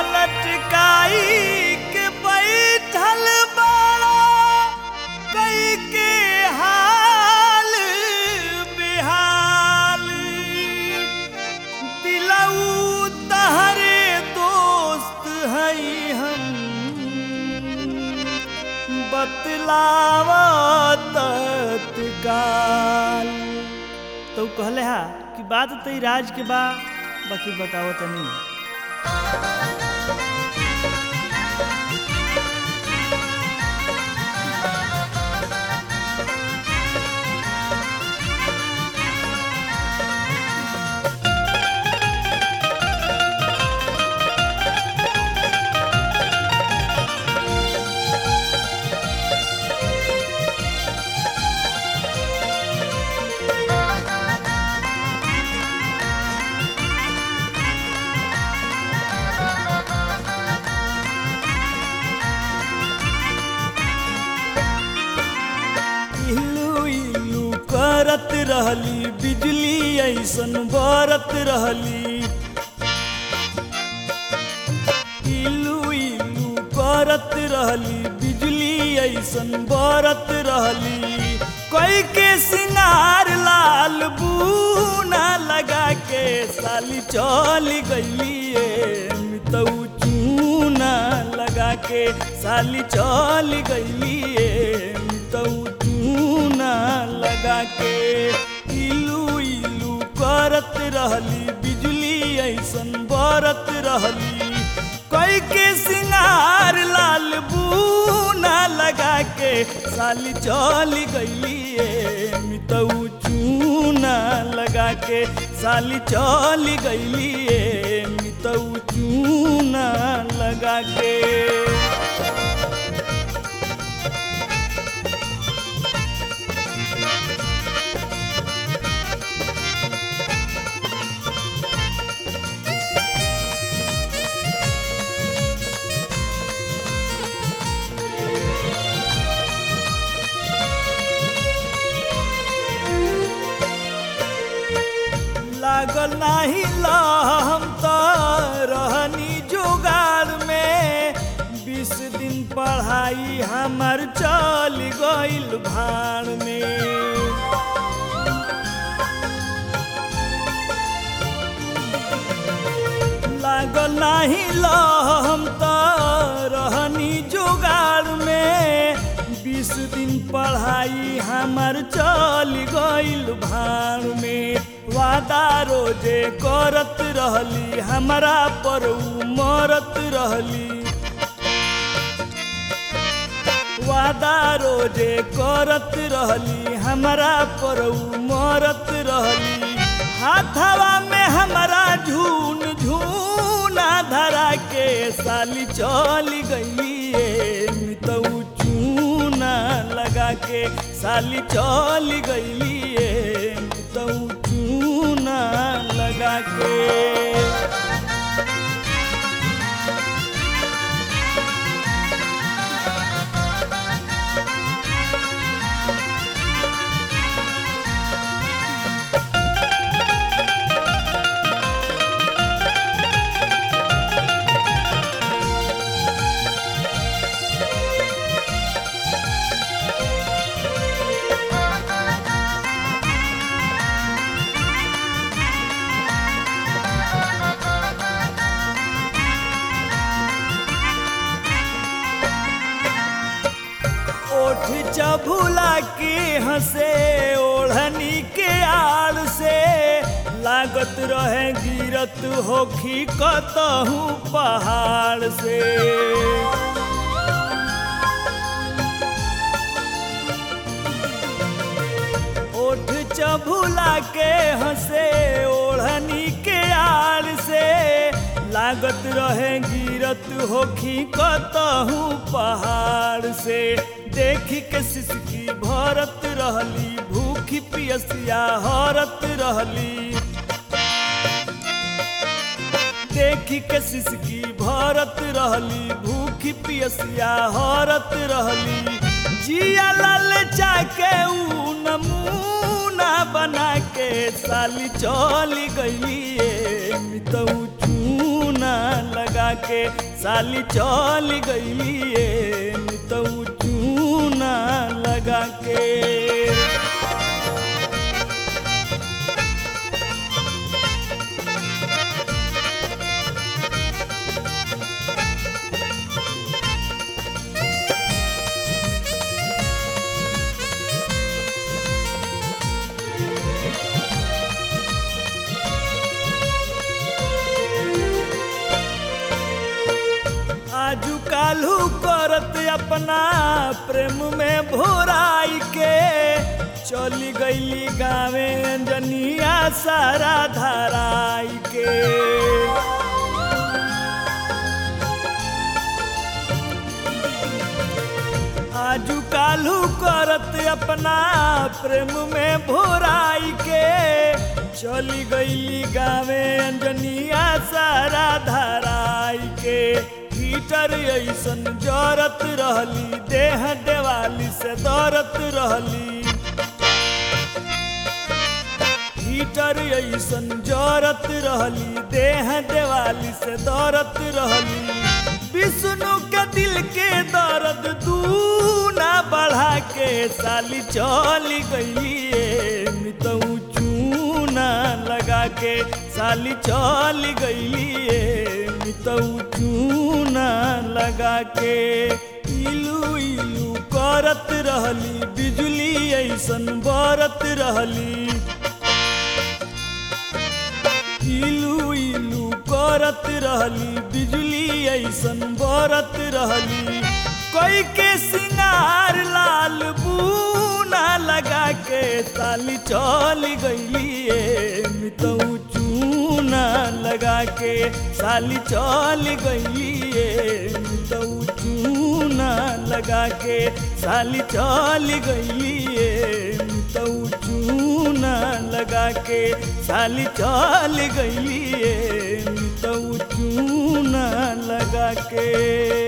लटकाई के बैठल बाड़ा कई के हाल बेहाल दिलऊ तहरे दोस्त हई हम बतलावा तत्काल। तो कहले हा कि बात तो राज के बा बाकी बताओ तो नहीं। करत रहली बिजली ऐसन बरत रहली इलू इलू करत रहली बिजली ऐसन बरत रहली कोई के सिंगार लाल बूना लगा के साली चल गईली मितऊ चूना लगा के साली चल गईली मितऊ चूना लगा के इलू इलू करत रहली बिजली ऐसन बरत रहली कोई के सिंगार लाल बूना लगा के साली चल गईली मितऊ चूना लगा के साली चल गईली मितऊ चूना लगा के। लागल नाही हम तो रहनी जुगाड़ में 20 दिन पढ़ाई हमार चल गईल भाड़ में। लागल नाही हम तो रहनी जुगाड़ में 20 दिन पढ़ाई हमार चल गईल भाड़ में। वादा रोजे करत रहली हमरा पर मरत रहली वादा रोजे करत रहली हमरा पर मरत रहली हाथवा में हमरा झून झूना धरा के साली चल गईली मितऊ चूना लगा के साली चल गईली मितऊ चूना लगा के। चभुला के हंसे ओढ़नी के आड़ से लागत रहे गिरत होखी कतहूँ पहाड़ से। ओठ चभुला के हंसे ओढ़नी के आड़ से लागत रहे गिरत होखी कतहूँ पहाड़ से। देखी के सिसकी भरत रहली भूखी पियसिया हरत रहली देखी के सिसकी भरत रहली भूखी पियसिया हरत रहली जिया ललचा के ऊ नमूना बना के साली चल गईली मितऊ चूना लगा के साली चल गईली तो चूना लगा के। आजू कालू करत अपना प्रेम में भोराई के चली गईली गावे अंजनिया सारा धराई के। आजू कालू करत अपना प्रेम में भोराई के चली गईली गावे अंजनिया सारा धराई के। हीटर ऐसन जरत रहली देह देवाली से दरत रहली। हीटर ऐसन जरत रहली देह देवाली से दरत रहली। विष्णु के दिल के दर्द दूना बढ़ा के साली चल गईली मितऊ चूना लगा के। साली चल गईली मितऊ चूना लगा के। इलू इलू करत रहली बिजली ऐसन बरत रहली। इलू इलू करत रहली बिजली ऐसन बरत रहली। कोई के सिंगार लाल बूना लगा के साली चल गईली मितऊ चूना लगा के। साली चल गईली मितऊ चूना लगा के। साली चल गईली मितऊ चूना लगा के। साली चल गईली मितऊ चूना लगा के।